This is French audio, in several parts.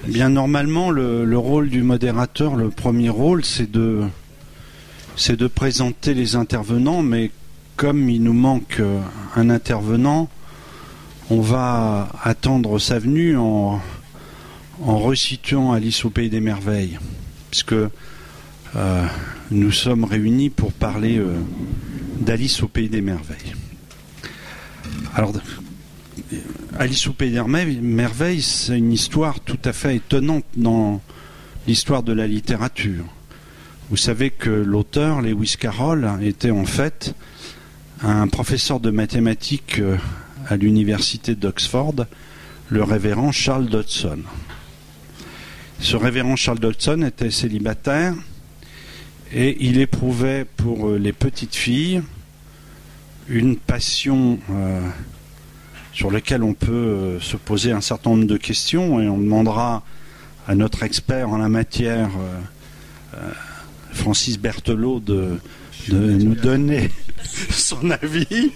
Bien, normalement, le rôle du modérateur, le premier rôle, c'est de présenter les intervenants, mais comme il nous manque un intervenant, on va attendre sa venue en resituant Alice au Pays des Merveilles, puisque nous sommes réunis pour parler d'Alice au Pays des Merveilles. Alors, Alice au Pays des Merveilles, c'est une histoire tout à fait étonnante dans l'histoire de la littérature. Vous savez que l'auteur, Lewis Carroll, était en fait un professeur de mathématiques à l'université d'Oxford, le révérend Charles Dodson. Ce révérend Charles Dodson était célibataire et il éprouvait pour les petites filles une passion sur laquelle on peut se poser un certain nombre de questions, et on demandera à notre expert en la matière, Francis Berthelot, de nous donner son avis.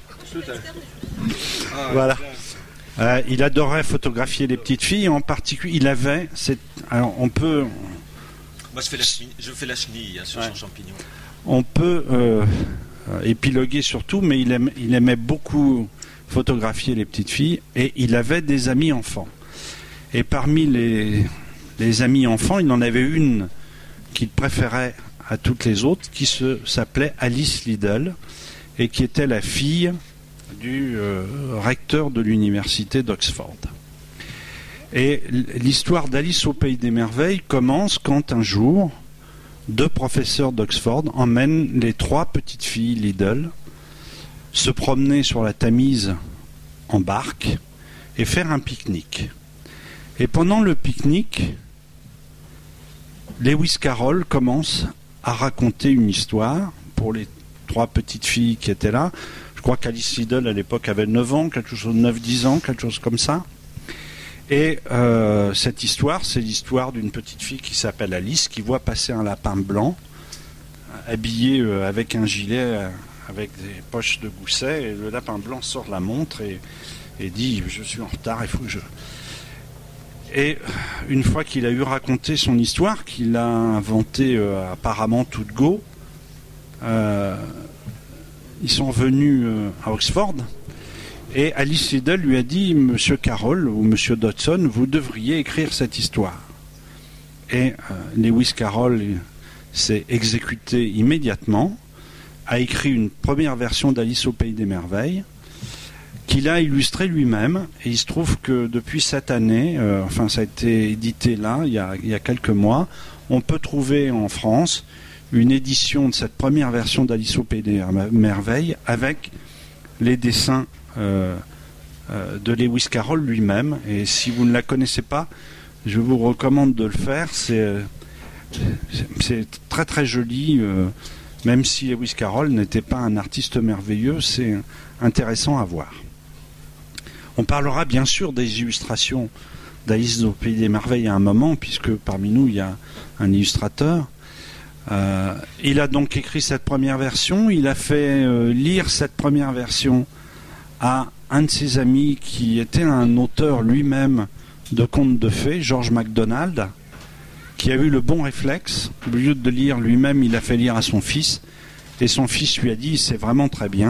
Voilà. Il adorait photographier les petites filles, en particulier. Il avait alors on peut. Moi, je fais la chenille sur son champignon. On peut épiloguer surtout, mais il aimait beaucoup photographier les petites filles, et il avait des amis enfants. Et parmi les amis enfants, il en avait une qu'il préférait à toutes les autres, qui s'appelait Alice Liddell, et qui était la fille du recteur de l'université d'Oxford. Et l'histoire d'Alice au Pays des Merveilles commence quand un jour, deux professeurs d'Oxford emmènent les trois petites filles Liddell se promener sur la Tamise en barque et faire un pique-nique. Et pendant le pique-nique, Lewis Carroll commence à raconter une histoire pour les trois petites filles qui étaient là. Je crois qu'Alice Liddell à l'époque avait 9 ans, quelque chose 9-10 ans, quelque chose comme ça. Et cette histoire, c'est l'histoire d'une petite fille qui s'appelle Alice, qui voit passer un lapin blanc, habillé avec un gilet avec des poches de gousset, et le lapin blanc sort la montre et dit « Je suis en retard, il faut que je... » Et une fois qu'il a eu raconté son histoire, qu'il a inventée apparemment toute go, ils sont venus à Oxford, et Alice Liddell lui a dit « Monsieur Carroll ou Monsieur Dodson, vous devriez écrire cette histoire. » Et Lewis Carroll s'est exécuté immédiatement, a écrit une première version d'Alice au Pays des Merveilles, qu'il a illustré lui-même, et il se trouve que depuis cette année, ça a été édité là, il y a quelques mois, on peut trouver en France une édition de cette première version d'Alice au Pays des Merveilles avec les dessins de Lewis Carroll lui-même. Et si vous ne la connaissez pas, je vous recommande de le faire. C'est très très joli, même si Lewis Carroll n'était pas un artiste merveilleux, c'est intéressant à voir. On parlera bien sûr des illustrations d'Alice au Pays des Merveilles à un moment, puisque parmi nous il y a un illustrateur. Il a donc écrit cette première version, il a fait lire cette première version à un de ses amis qui était un auteur lui-même de contes de fées, George MacDonald, qui a eu le bon réflexe. Au lieu de lire lui-même, il a fait lire à son fils, et son fils lui a dit « c'est vraiment très bien ».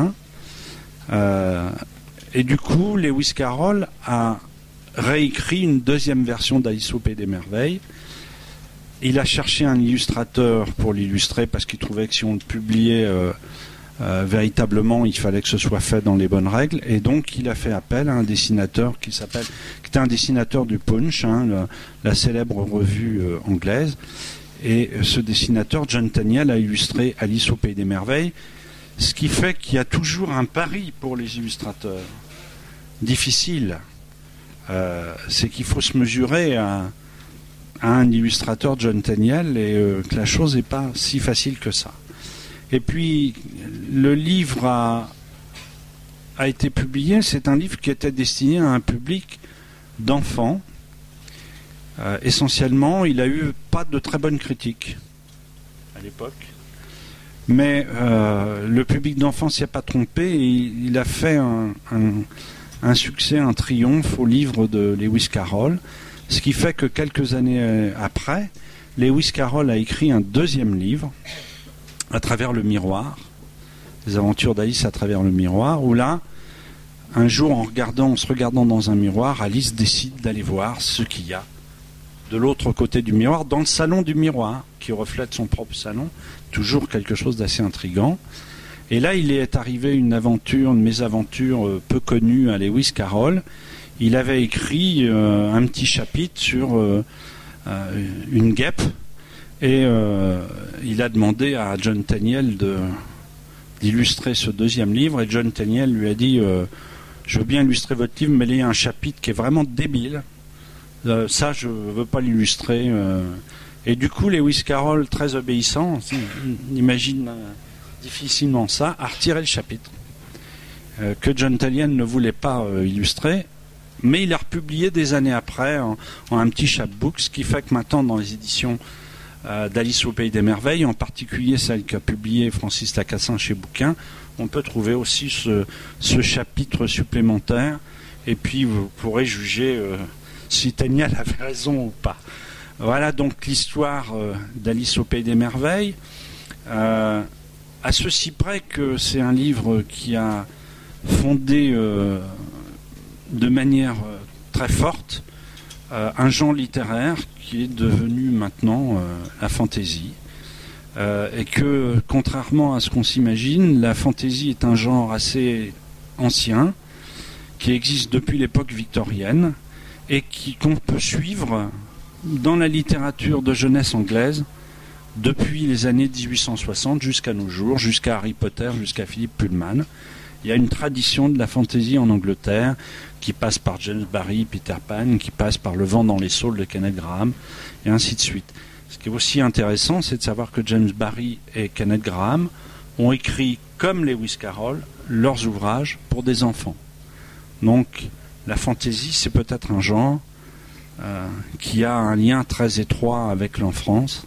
Et du coup, Lewis Carroll a réécrit une deuxième version d'Alice au Pays des Merveilles. Il a cherché un illustrateur pour l'illustrer, parce qu'il trouvait que si on le publiait véritablement, il fallait que ce soit fait dans les bonnes règles. Et donc, il a fait appel à un dessinateur qui était un dessinateur du Punch, la célèbre revue anglaise. Et ce dessinateur, John Tenniel, a illustré Alice au Pays des Merveilles. Ce qui fait qu'il y a toujours un pari pour les illustrateurs. Difficile. C'est qu'il faut se mesurer à un illustrateur, John Tenniel, et que la chose n'est pas si facile que ça. Et puis, le livre a été publié. C'est un livre qui était destiné à un public d'enfants. Essentiellement, il a eu pas de très bonnes critiques à l'époque. Mais le public d'enfants s'y a pas trompé, et il a fait un succès, un triomphe au livre de Lewis Carroll, Ce qui fait que quelques années après, Lewis Carroll a écrit un deuxième livre, À travers le miroir, les aventures d'Alice à travers le miroir, où là, un jour, en se regardant dans un miroir, Alice décide d'aller voir ce qu'il y a de l'autre côté du miroir, dans le salon du miroir, qui reflète son propre salon, toujours quelque chose d'assez intriguant. Et là, il est arrivé une mésaventure peu connue à Lewis Carroll. Il avait écrit un petit chapitre sur une guêpe, et il a demandé à John Tenniel d'illustrer ce deuxième livre, et John Tenniel lui a dit je veux bien illustrer votre livre, mais il y a un chapitre qui est vraiment débile. Ça, je ne veux pas l'illustrer. Et du coup, Lewis Carroll, très obéissant, on imagine difficilement ça, a retiré le chapitre que John Tenniel ne voulait pas illustrer, mais il a republié des années après en un petit chapbook, ce qui fait que maintenant, dans les éditions d'Alice au Pays des Merveilles, en particulier celle qu'a publiée Francis Lacassin chez Bouquin, on peut trouver aussi ce chapitre supplémentaire, et puis vous pourrez juger si Tenniel avait raison ou pas. Voilà donc l'histoire d'Alice au Pays des Merveilles, à ceci près que c'est un livre qui a fondé de manière très forte un genre littéraire qui est devenu maintenant la fantaisie, et que, contrairement à ce qu'on s'imagine, la fantaisie est un genre assez ancien, qui existe depuis l'époque victorienne, et qu'on peut suivre dans la littérature de jeunesse anglaise depuis les années 1860 jusqu'à nos jours, jusqu'à Harry Potter, jusqu'à Philip Pullman. Il y a une tradition de la fantaisie en Angleterre qui passe par James Barrie, Peter Pan, qui passe par Le vent dans les saules de Kenneth Graham, et ainsi de suite. Ce qui est aussi intéressant, c'est de savoir que James Barrie et Kenneth Graham ont écrit, comme Lewis Carroll, leurs ouvrages pour des enfants. Donc, la fantaisie, c'est peut-être un genre qui a un lien très étroit avec l'enfance.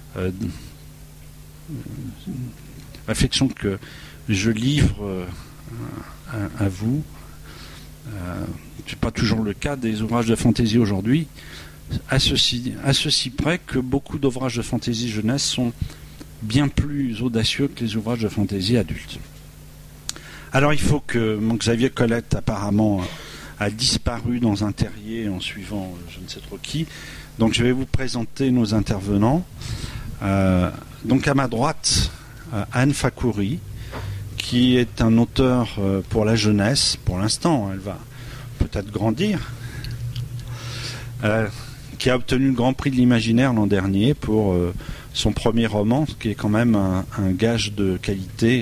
Réflexion que je livre à vous. Ce n'est pas toujours le cas des ouvrages de fantaisie aujourd'hui, à ceci près que beaucoup d'ouvrages de fantaisie jeunesse sont bien plus audacieux que les ouvrages de fantaisie adultes. Alors il faut que Xavier Colette apparemment a disparu dans un terrier en suivant je ne sais trop qui. Donc je vais vous présenter nos intervenants. Donc à ma droite, Anne Fakouri, qui est un auteur pour la jeunesse, pour l'instant, elle va peut-être grandir, qui a obtenu le Grand Prix de l'Imaginaire l'an dernier pour son premier roman, ce qui est quand même un gage de qualité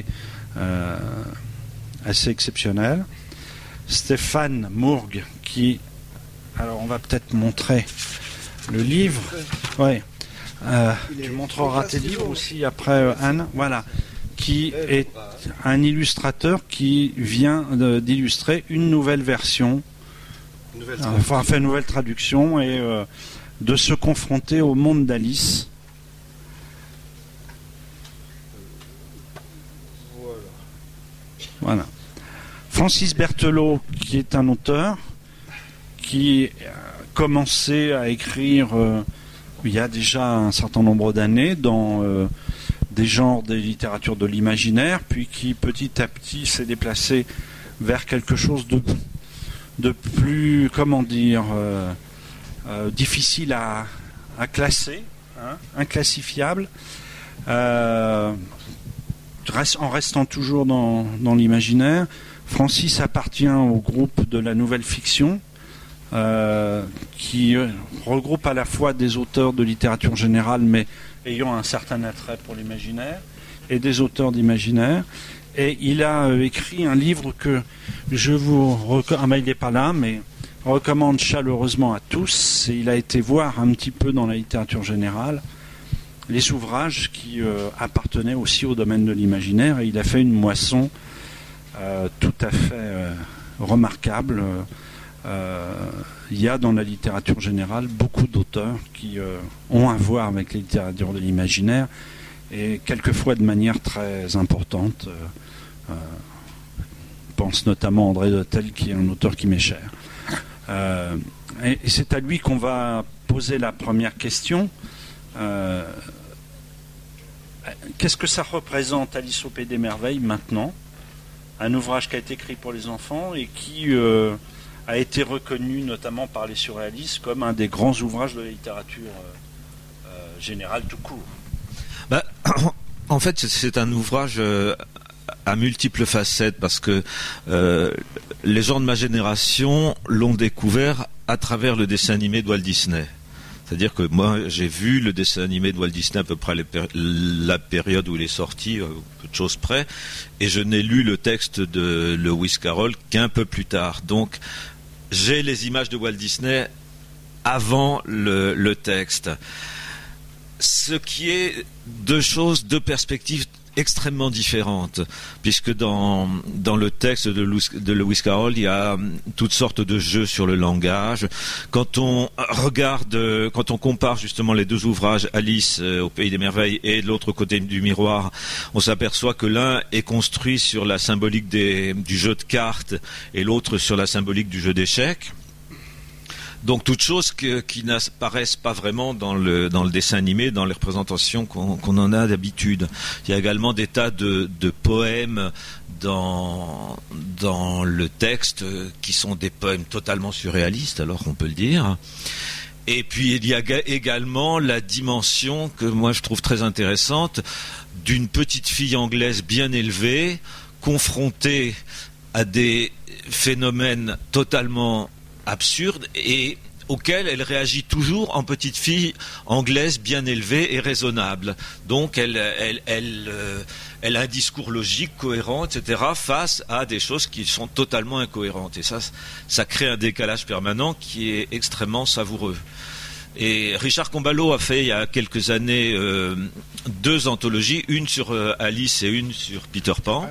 assez exceptionnel. Stéphane Mourgue, qui... Alors on va peut-être montrer le livre. Ouais. Tu montreras tes livres aussi après, Anne. Voilà. Qui est un illustrateur qui vient d'illustrer une nouvelle version, une nouvelle traduction, et de se confronter au monde d'Alice. Voilà. Francis Berthelot, qui est un auteur qui a commencé à écrire il y a déjà un certain nombre d'années dans des genres des littératures de l'imaginaire, puis qui petit à petit s'est déplacé vers quelque chose de plus, comment dire, difficile à classer, inclassifiable, en restant toujours dans l'imaginaire. Francis appartient au groupe de la nouvelle fiction, qui regroupe à la fois des auteurs de littérature générale, mais ayant un certain attrait pour l'imaginaire, et des auteurs d'imaginaire. Et il a écrit un livre que je vous recommande, il n'est pas là, mais recommande chaleureusement à tous. Et il a été voir un petit peu dans la littérature générale les ouvrages qui appartenaient aussi au domaine de l'imaginaire, et il a fait une moisson tout à fait remarquable. Il y a dans la littérature générale beaucoup d'auteurs qui ont à voir avec la littérature de l'imaginaire, et quelquefois de manière très importante. Je pense notamment à André Dhôtel, qui est un auteur qui m'est cher. Et c'est à lui qu'on va poser la première question. Qu'est-ce que ça représente, Alice au Pays des Merveilles, maintenant? Un ouvrage qui a été écrit pour les enfants et qui a été reconnu notamment par les surréalistes comme un des grands ouvrages de la littérature générale tout court. En fait, c'est un ouvrage à multiples facettes parce que les gens de ma génération l'ont découvert à travers le dessin animé de Walt Disney. C'est-à-dire que moi, j'ai vu le dessin animé de Walt Disney à peu près la période où il est sorti, peu de choses près, et je n'ai lu le texte de Lewis Carroll qu'un peu plus tard. Donc, j'ai les images de Walt Disney avant le texte. Ce qui est deux perspectives extrêmement différentes, puisque dans le texte de Lewis Carroll, il y a toutes sortes de jeux sur le langage. Quand on compare justement les deux ouvrages, Alice au Pays des Merveilles et de l'autre côté du miroir, on s'aperçoit que l'un est construit sur la symbolique du jeu de cartes et l'autre sur la symbolique du jeu d'échecs. Donc toutes choses qui n'apparaissent pas vraiment dans le dessin animé, dans les représentations qu'on en a d'habitude. Il y a également des tas de poèmes dans le texte qui sont des poèmes totalement surréalistes, alors on peut le dire. Et puis il y a également la dimension que moi je trouve très intéressante d'une petite fille anglaise bien élevée, confrontée à des phénomènes totalement absurde et auquel elle réagit toujours en petite fille anglaise bien élevée et raisonnable. Donc elle a un discours logique, cohérent, etc. face à des choses qui sont totalement incohérentes. Et ça crée un décalage permanent qui est extrêmement savoureux. Et Richard Combalot a fait il y a quelques années 2 anthologies, une sur Alice et une sur Peter Pan.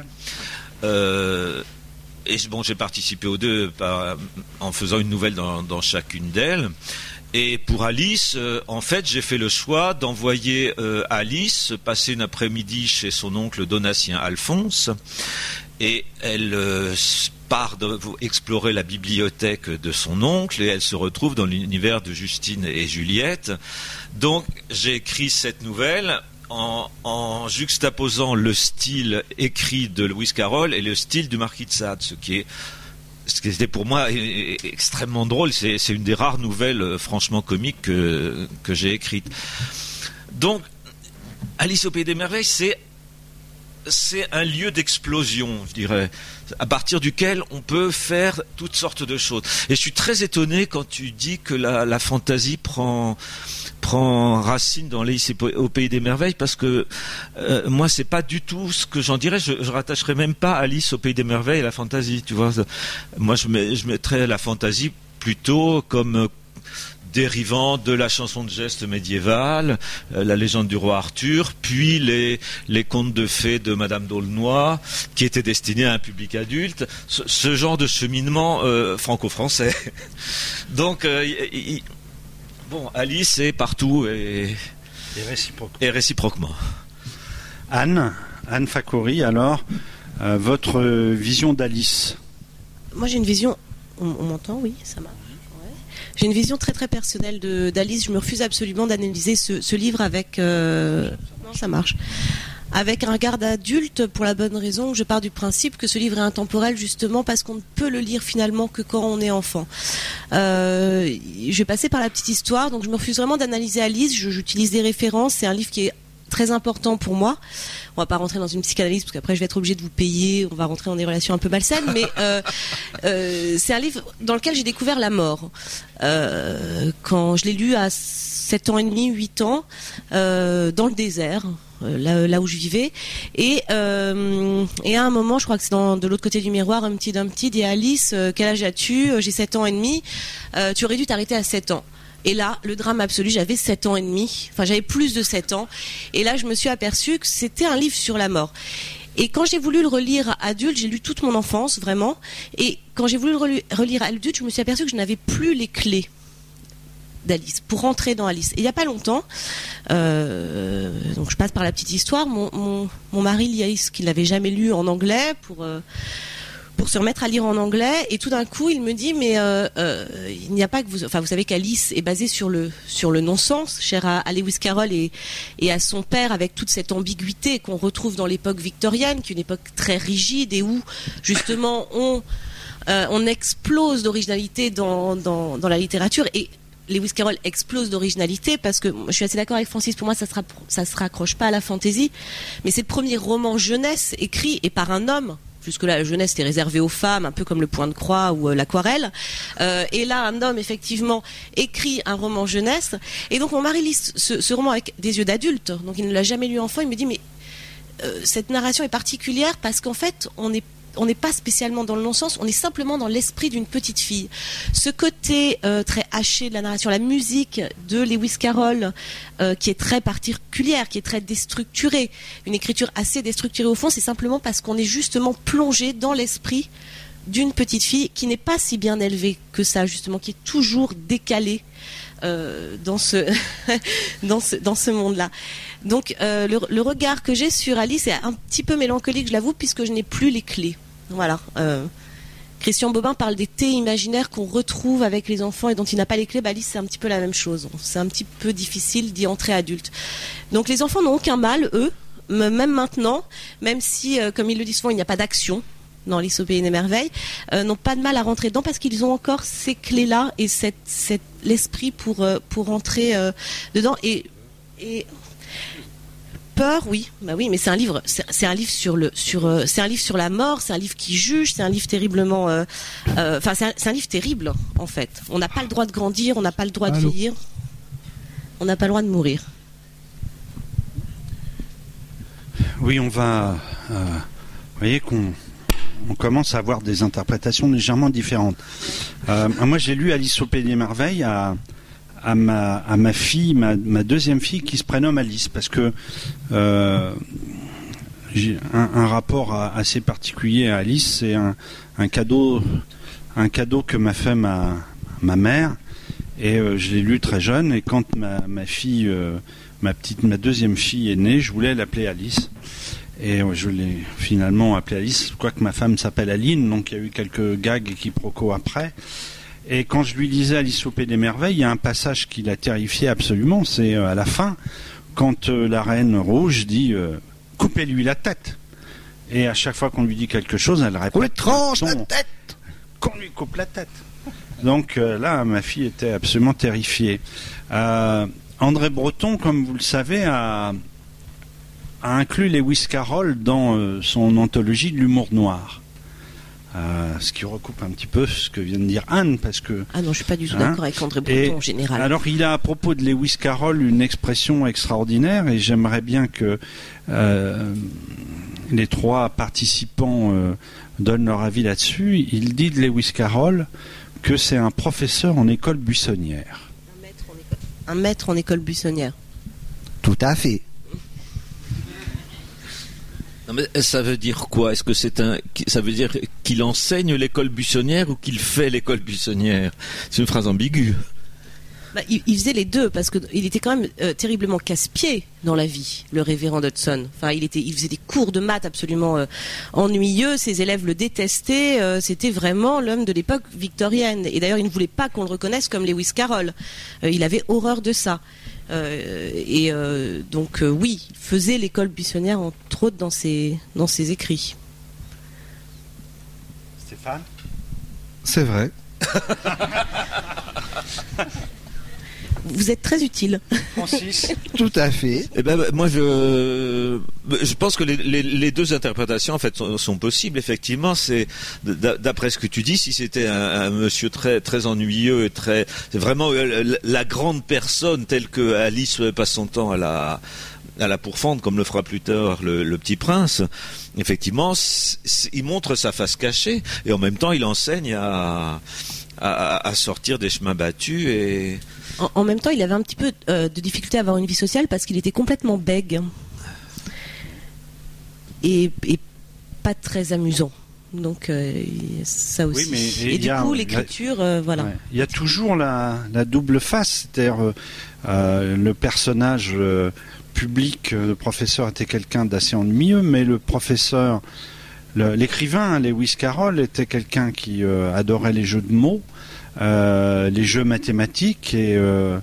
Et j'ai participé aux 2 en faisant une nouvelle dans chacune d'elles. Et pour Alice, en fait, j'ai fait le choix d'envoyer Alice passer une après-midi chez son oncle Donatien Alphonse. Et elle part explorer la bibliothèque de son oncle et elle se retrouve dans l'univers de Justine et Juliette. Donc, j'ai écrit cette nouvelle en juxtaposant le style écrit de Lewis Carroll et le style du Marquis de Sade, ce qui était pour moi extrêmement drôle. C'est une des rares nouvelles franchement comiques que j'ai écrites. Donc, Alice au Pays des Merveilles, c'est un lieu d'explosion, je dirais, à partir duquel on peut faire toutes sortes de choses. Et je suis très étonné quand tu dis que la fantaisie prend racine dans Alice au Pays des Merveilles, parce que moi c'est pas du tout ce que j'en dirais. Je rattacherais même pas Alice au Pays des Merveilles à la fantaisie, tu vois. Moi je mettrais la fantaisie plutôt comme dérivant de la chanson de geste médiévale, la légende du roi Arthur, puis les contes de fées de Madame d'Aulnoy, qui étaient destinés à un public adulte, ce genre de cheminement franco-français. Donc Alice est partout et réciproquement. Anne Fakouri, alors, votre vision d'Alice? Moi j'ai une vision, on m'entend, oui, ça marche. J'ai une vision très très personnelle d'Alice. Je me refuse absolument d'analyser ce livre avec... Non, ça marche. Avec un regard d'adulte, pour la bonne raison, je pars du principe que ce livre est intemporel justement parce qu'on ne peut le lire finalement que quand on est enfant. Je vais passer par la petite histoire, donc je me refuse vraiment d'analyser Alice. J'utilise des références. C'est un livre qui est très important pour moi. On va pas rentrer dans une psychanalyse parce qu'après je vais être obligée de vous payer, on va rentrer dans des relations un peu malsaines, mais c'est un livre dans lequel j'ai découvert la mort. Quand je l'ai lu à 7 ans et demi, 8 ans, dans le désert, là où je vivais, et à un moment, je crois que c'est de l'autre côté du miroir, Humpty Dumpty dit à Alice, quel âge as-tu? J'ai 7 ans et demi, tu aurais dû t'arrêter à 7 ans. Et là, le drame absolu, j'avais 7 ans et demi, enfin j'avais plus de 7 ans, et là je me suis aperçue que c'était un livre sur la mort. Et quand j'ai voulu le relire adulte, j'ai lu toute mon enfance, vraiment, et quand j'ai voulu le relire adulte, je me suis aperçue que je n'avais plus les clés d'Alice, pour rentrer dans Alice. Et il n'y a pas longtemps, donc je passe par la petite histoire, mon mari lit Alice, qu'il n'avait jamais lu en anglais, pour se remettre à lire en anglais. Et tout d'un coup, il me dit, mais il n'y a pas que vous... Enfin, vous savez qu'Alice est basée sur le non-sens, cher à Lewis Carroll et à son père, avec toute cette ambiguïté qu'on retrouve dans l'époque victorienne, qui est une époque très rigide et où, justement, on explose d'originalité dans la littérature. Et Lewis Carroll explose d'originalité parce que je suis assez d'accord avec Francis, pour moi ça se raccroche pas à la fantaisie, mais c'est le premier roman jeunesse écrit et par un homme. Jusque-là, la jeunesse était réservée aux femmes, un peu comme le Point de Croix ou l'Aquarelle. Et là, un homme, effectivement, écrit un roman jeunesse. Et donc, mon mari lit ce roman avec des yeux d'adulte. Donc, il ne l'a jamais lu enfant. Il me dit, mais cette narration est particulière parce qu'en fait, on n'est pas spécialement dans le non-sens, on est simplement dans l'esprit d'une petite fille. Ce côté très haché de la narration, la musique de Lewis Carroll, qui est très particulière, qui est très déstructurée, une écriture assez déstructurée au fond, c'est simplement parce qu'on est justement plongé dans l'esprit d'une petite fille qui n'est pas si bien élevée que ça, justement, qui est toujours décalée dans ce monde-là. Donc le regard que j'ai sur Alice est un petit peu mélancolique, je l'avoue, puisque je n'ai plus les clés. Voilà. Christian Bobin parle des thés imaginaires qu'on retrouve avec les enfants et dont il n'a pas les clés. Alice, c'est un petit peu la même chose. C'est un petit peu difficile d'y entrer adulte. Donc les enfants n'ont aucun mal, eux, même maintenant, même si, comme ils le disent souvent, il n'y a pas d'action dans Alice au Pays des Merveilles, n'ont pas de mal à rentrer dedans parce qu'ils ont encore ces clés-là et l'esprit pour rentrer dedans. Et peur, oui, mais c'est un livre sur la mort, c'est un livre qui juge, c'est un livre terriblement, c'est un livre terrible en fait. On n'a pas le droit de grandir, on n'a pas le droit de vieillir, on n'a pas le droit de mourir. Oui, on va, vous voyez qu'on commence à avoir des interprétations légèrement différentes. Moi, j'ai lu Alice au Pays des Merveilles à ma fille, ma deuxième fille, qui se prénomme Alice, parce que j'ai un rapport assez particulier à Alice. C'est un cadeau que m'a fait ma mère, et je l'ai lu très jeune. Et quand ma fille, ma deuxième fille est née, je voulais l'appeler Alice, et je l'ai finalement appelée Alice, quoique ma femme s'appelle Aline, donc il y a eu quelques gags et quiproquos après. Et quand je lui lisais Alice au Pays des Merveilles, il y a un passage qui l'a terrifié absolument. C'est à la fin, quand la Reine Rouge dit coupez-lui la tête. Et à chaque fois qu'on lui dit quelque chose, elle répète, on lui tranche la tête, qu'on lui coupe la tête. Donc là, ma fille était absolument terrifiée. André Breton, comme vous le savez, a inclus Lewis Carroll dans son anthologie de l'humour noir. Ce qui recoupe un petit peu ce que vient de dire Anne, parce que... Ah non, je suis pas du tout d'accord avec André Breton en général. Alors, il a à propos de Lewis Carroll une expression extraordinaire, et j'aimerais bien que les trois participants donnent leur avis là-dessus. Il dit de Lewis Carroll que c'est un professeur en école buissonnière. Un maître en école buissonnière. Tout à fait. Non, mais ça veut dire quoi? Est-ce que ça veut dire qu'il enseigne l'école buissonnière ou qu'il fait l'école buissonnière? C'est une phrase ambiguë. Il faisait les deux parce que il était quand même terriblement casse-pied dans la vie, le révérend Dodson. Enfin, il faisait des cours de maths absolument ennuyeux. Ses élèves le détestaient. C'était vraiment l'homme de l'époque victorienne. Et d'ailleurs, il ne voulait pas qu'on le reconnaisse comme Lewis Carroll. Il avait horreur de ça. Donc oui, il faisait l'école buissonnière entre autres dans ses écrits. Stéphane? C'est vrai. Vous êtes très utile. Francis? Tout à fait. Eh ben, moi, je pense que les deux interprétations, en fait, sont possibles. Effectivement, c'est d'après ce que tu dis, si c'était un monsieur très très ennuyeux et c'est vraiment la grande personne telle que Alice passe son temps à la pourfendre, comme le fera plus tard le Petit Prince. Effectivement, il montre sa face cachée et en même temps, il enseigne à sortir des chemins battus et en même temps, il avait un petit peu de difficulté à avoir une vie sociale parce qu'il était complètement bègue et pas très amusant. Donc ça aussi. Oui, et du coup, l'écriture, voilà. Ouais. Il y a toujours la double face, c'est-à-dire le personnage public, le professeur était quelqu'un d'assez ennuyeux, mais le professeur l'écrivain Lewis Carroll était quelqu'un qui adorait les jeux de mots, les jeux mathématiques et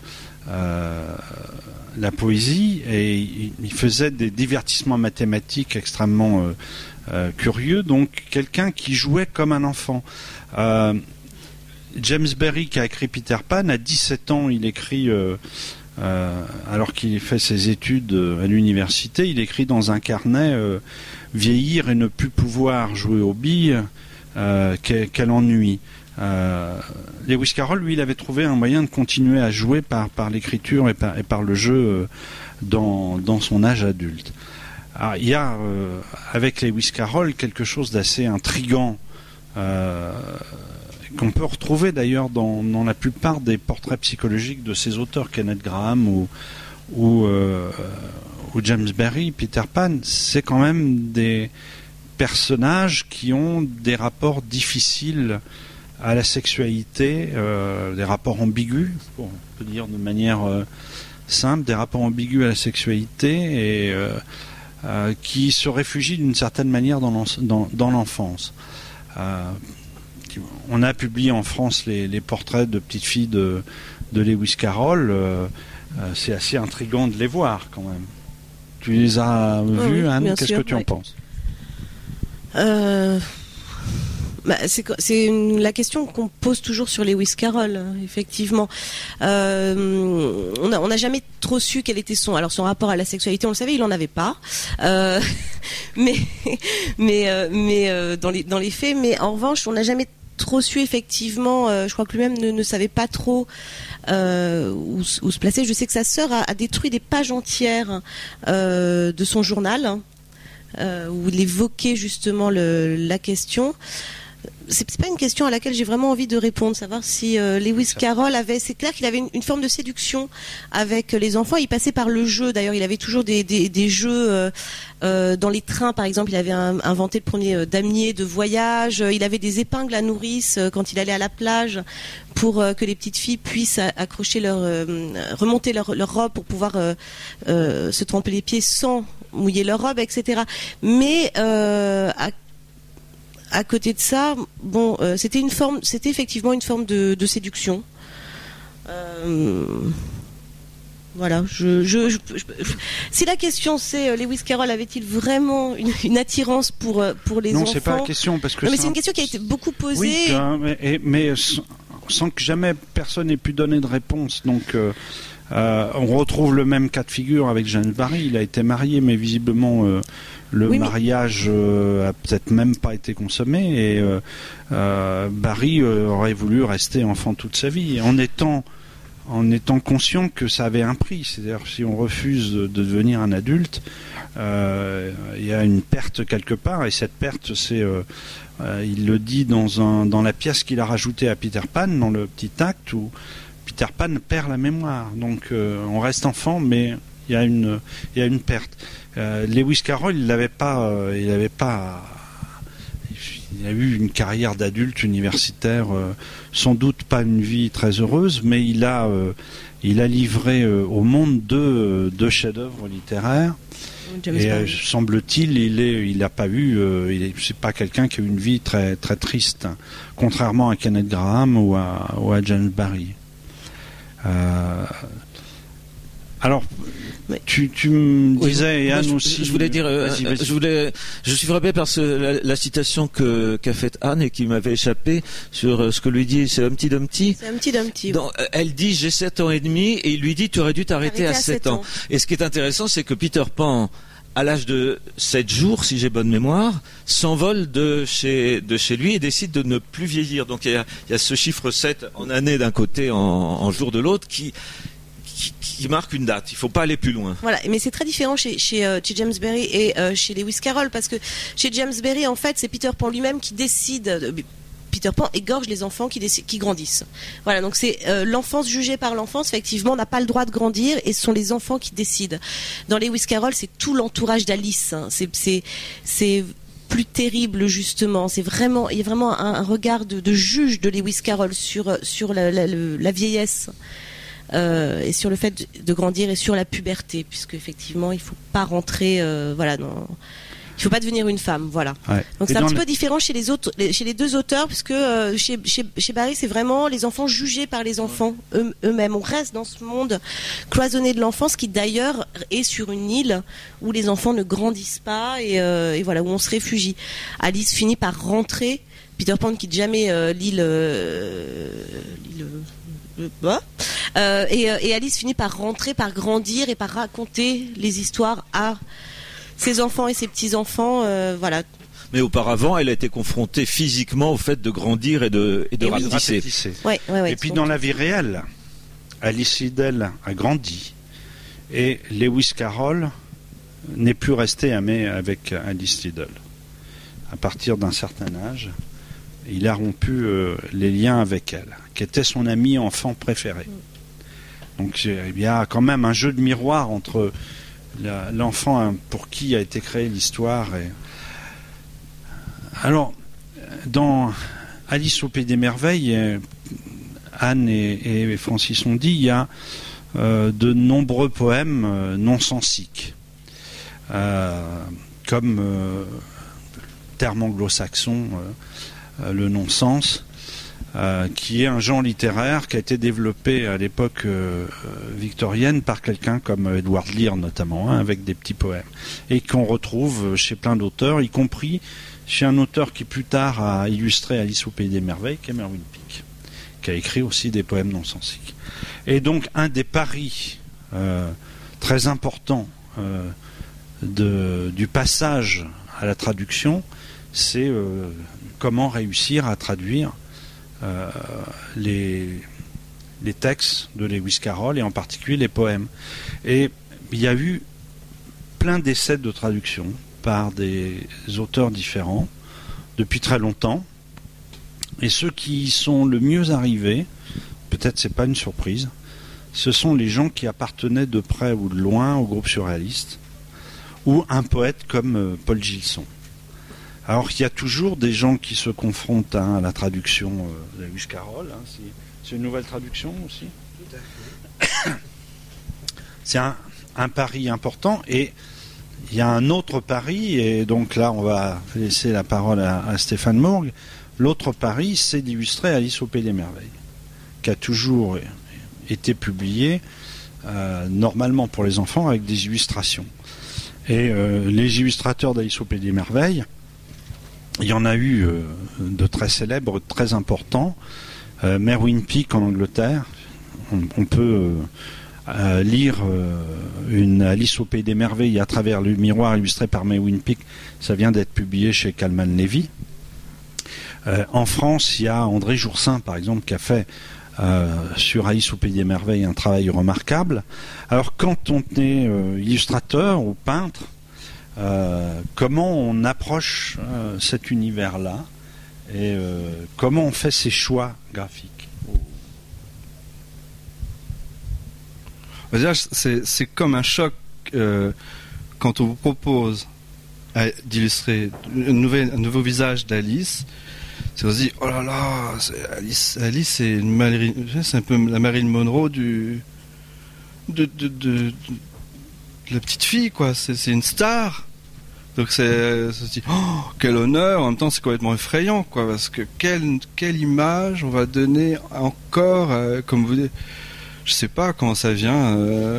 la poésie, et il faisait des divertissements mathématiques extrêmement curieux, donc quelqu'un qui jouait comme un enfant. James Berry, qui a écrit Peter Pan, à 17 ans, il écrit, alors qu'il fait ses études à l'université, il écrit dans un carnet vieillir et ne plus pouvoir jouer aux billes, quel ennui. Lewis Carroll, lui, il avait trouvé un moyen de continuer à jouer par l'écriture et par le jeu dans son âge adulte. Alors, il y a avec Lewis Carroll quelque chose d'assez intriguant qu'on peut retrouver d'ailleurs dans la plupart des portraits psychologiques de ces auteurs, Kenneth Graham ou James Berry. Peter Pan, c'est quand même des personnages qui ont des rapports difficiles à la sexualité, des rapports ambigus, on peut dire de manière simple, des rapports ambigus à la sexualité et qui se réfugient d'une certaine manière dans l'enfance. On a publié en France les portraits de petites filles de Lewis Carroll. C'est assez intriguant de les voir quand même. Tu les as vus, Anne? Qu'est-ce que tu en penses? C'est la question qu'on pose toujours sur Lewis Carroll, effectivement. On n'a jamais trop su quel était son rapport à la sexualité. On le savait, il en avait pas. Mais dans les faits. Mais en revanche, on n'a jamais trop su effectivement. Je crois que lui-même ne savait pas trop où se placer. Je sais que sa sœur a détruit des pages entières de son journal où il évoquait justement la question. C'est pas une question à laquelle j'ai vraiment envie de répondre, savoir si Lewis Carroll c'est clair qu'il avait une forme de séduction avec les enfants. Il passait par le jeu. D'ailleurs, il avait toujours des jeux dans les trains, par exemple. Il avait inventé le premier damier de voyage. Il avait des épingles à nourrice quand il allait à la plage pour que les petites filles puissent accrocher remonter leur robe pour pouvoir se tremper les pieds sans mouiller leur robe, etc. Mais à côté de ça, c'était effectivement une forme de séduction. Voilà. Si la question c'est Lewis Carroll avait-il vraiment une attirance pour les enfants? Non, c'est pas la question parce que. Non, mais c'est une question qui a été beaucoup posée. Oui, mais sans que jamais personne n'ait pu donner de réponse. Donc. On retrouve le même cas de figure avec James Barry. Il a été marié, mais visiblement mariage a peut-être même pas été consommé. Et Barry aurait voulu rester enfant toute sa vie, en étant conscient que ça avait un prix. C'est-à-dire si on refuse de devenir un adulte, il y a une perte quelque part. Et cette perte, c'est il le dit dans la pièce qu'il a rajoutée à Peter Pan, dans le petit acte où Peter Pan perd la mémoire, donc on reste enfant, mais il y a une perte. Lewis Carroll, il a eu une carrière d'adulte universitaire, sans doute pas une vie très heureuse, mais il a livré au monde deux chefs-d'œuvre littéraires. Et semble-t-il, c'est pas quelqu'un qui a eu une vie très très triste, hein, contrairement à Kenneth Graham ou à James Barry. Alors, tu me disais, et Anne aussi. Je voulais dire, je suis frappé par la citation qu'a faite Anne et qui m'avait échappé sur ce que lui dit, c'est Humpty Dumpty. C'est Humpty Dumpty. Elle dit, j'ai 7 ans et demi, et il lui dit, tu aurais dû t'arrêter à 7 ans. Et ce qui est intéressant, c'est que Peter Pan, à l'âge de 7 jours, si j'ai bonne mémoire, s'envole de chez lui et décide de ne plus vieillir. Donc il y a ce chiffre 7 en année d'un côté, en jour de l'autre, qui marque une date. Il ne faut pas aller plus loin. Voilà, mais c'est très différent chez James Berry et chez Lewis Carroll, parce que chez James Berry, en fait, c'est Peter Pan lui-même qui décide. Peter Pan égorge les enfants qui grandissent. Voilà, donc c'est l'enfance jugée par l'enfance, effectivement, n'a pas le droit de grandir, et ce sont les enfants qui décident. Dans Lewis Carroll, c'est tout l'entourage d'Alice. Hein. C'est plus terrible, justement. Il y a vraiment un regard de juge de Lewis Carroll sur la vieillesse. Et sur le fait de grandir et sur la puberté, puisque effectivement il ne faut pas rentrer Il faut pas devenir une femme, voilà. Ouais. Donc Et c'est un dans petit le- peu différent chez les deux auteurs, puisque chez Barry, c'est vraiment les enfants jugés par les enfants eux-mêmes. On reste dans ce monde cloisonné de l'enfance qui d'ailleurs est sur une île où les enfants ne grandissent pas et voilà, où on se réfugie. Alice finit par rentrer. Peter Pan ne quitte jamais l'île. Et Alice finit par rentrer, par grandir et par raconter les histoires à ses enfants et ses petits-enfants. Voilà. Mais auparavant, elle a été confrontée physiquement au fait de grandir et de Et oui. rapetisser. Rapetisser. Et puis dans la vie réelle, Alice Liddell a grandi et Lewis Carroll n'est plus resté avec Alice Liddell. À partir d'un certain âge, il a rompu les liens avec elle, qui était son ami enfant préféré. Donc il y a quand même un jeu de miroir entre l'enfant pour qui a été créée l'histoire. Alors, dans Alice au Pays des Merveilles, Anne et Francis ont dit, il y a de nombreux poèmes non-sensiques, comme terme anglo-saxon, le non-sens, qui est un genre littéraire qui a été développé à l'époque victorienne par quelqu'un comme Edward Lear notamment, avec des petits poèmes, et qu'on retrouve chez plein d'auteurs, y compris chez un auteur qui plus tard a illustré Alice au Pays des Merveilles, qui est Mervyn Peake, qui a écrit aussi des poèmes non-sensiques. Et donc un des paris très importants du passage à la traduction, c'est comment réussir à traduire les textes de Lewis Carroll et en particulier les poèmes. Et il y a eu plein d'essais de traduction par des auteurs différents depuis très longtemps, et ceux qui y sont le mieux arrivés, peut-être c'est pas une surprise, ce sont les gens qui appartenaient de près ou de loin au groupe surréaliste ou un poète comme Paul Gilson. Alors il y a toujours des gens qui se confrontent à la traduction de Lewis Carroll. C'est une nouvelle traduction aussi. Tout à fait. C'est un pari important, et il y a un autre pari, et donc là on va laisser la parole à Stéphane Morgue. L'autre pari, c'est d'illustrer Alice au Pays des Merveilles, qui a toujours été publié normalement pour les enfants avec des illustrations. Et les illustrateurs d'Alice au Pays des Merveilles, il y en a eu de très célèbres, très importants. Mervyn Peake en Angleterre, on peut lire une Alice au Pays des Merveilles à travers le miroir illustré par Mervyn Peake. Ça vient d'être publié chez Calman Levy. En France, il y a André Joursin, par exemple, qui a fait sur Alice au Pays des Merveilles un travail remarquable. Alors, quand on est illustrateur ou peintre, comment on approche cet univers-là et comment on fait ses choix graphiques? Déjà, c'est comme un choc quand on vous propose d'illustrer un nouveau visage d'Alice. C'est on se dit, oh là là, Alice c'est un peu la Marilyn Monroe de la petite fille, quoi. C'est une star. Donc ça se dit, oh, quel honneur. En même temps, c'est complètement effrayant, quoi, parce que quelle image on va donner encore, comme vous dites. Je sais pas comment ça vient.